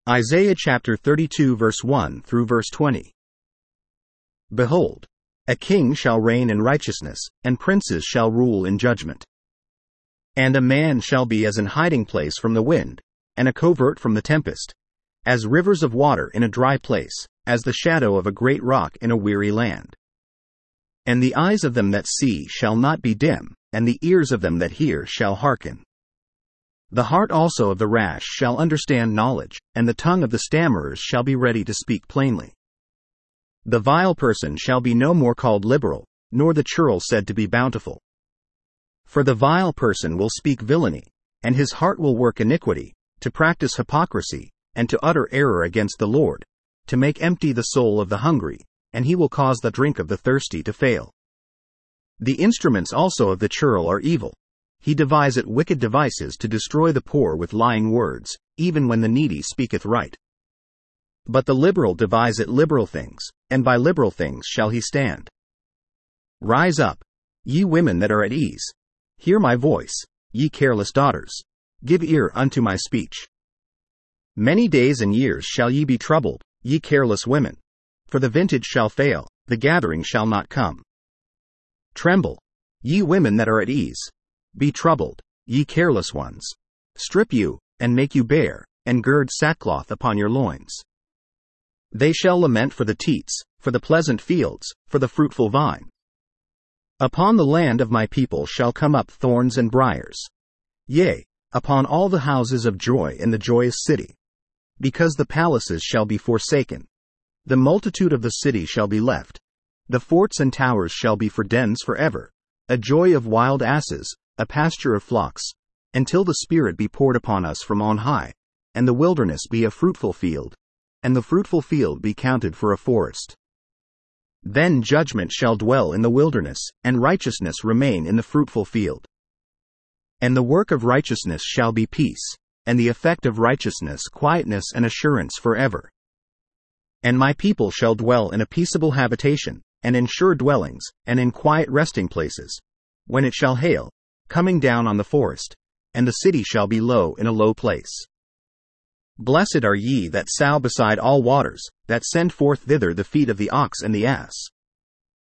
Isaiah chapter 32 verse 1 through verse 20. Behold, a king shall reign in righteousness, and princes shall rule in judgment. And a man shall be as an hiding place from the wind, and a covert from the tempest, as rivers of water in a dry place, as the shadow of a great rock in a weary land. And the eyes of them that see shall not be dim, and the ears of them that hear shall hearken. The heart also of the rash shall understand knowledge, and the tongue of the stammerers shall be ready to speak plainly. The vile person shall be no more called liberal, nor the churl said to be bountiful. For the vile person will speak villainy, and his heart will work iniquity, to practice hypocrisy, and to utter error against the Lord, to make empty the soul of the hungry, and he will cause the drink of the thirsty to fail. The instruments also of the churl are evil. He deviseth wicked devices to destroy the poor with lying words, even when the needy speaketh right. But the liberal deviseth liberal things, and by liberal things shall he stand. Rise up, ye women that are at ease. Hear my voice, ye careless daughters. Give ear unto my speech. Many days and years shall ye be troubled, ye careless women. For the vintage shall fail, the gathering shall not come. Tremble, ye women that are at ease. Be troubled, ye careless ones. Strip you, and make you bare, and gird sackcloth upon your loins. They shall lament for the teats, for the pleasant fields, for the fruitful vine. Upon the land of my people shall come up thorns and briars. Yea, upon all the houses of joy in the joyous city. Because the palaces shall be forsaken. The multitude of the city shall be left. The forts and towers shall be for dens forever. A joy of wild asses, a pasture of flocks, until the Spirit be poured upon us from on high, and the wilderness be a fruitful field, and the fruitful field be counted for a forest. Then judgment shall dwell in the wilderness, and righteousness remain in the fruitful field. And the work of righteousness shall be peace, and the effect of righteousness quietness and assurance forever. And my people shall dwell in a peaceable habitation, and in sure dwellings, and in quiet resting places, when it shall hail, coming down on the forest, and the city shall be low in a low place. Blessed are ye that sow beside all waters, that send forth thither the feet of the ox and the ass.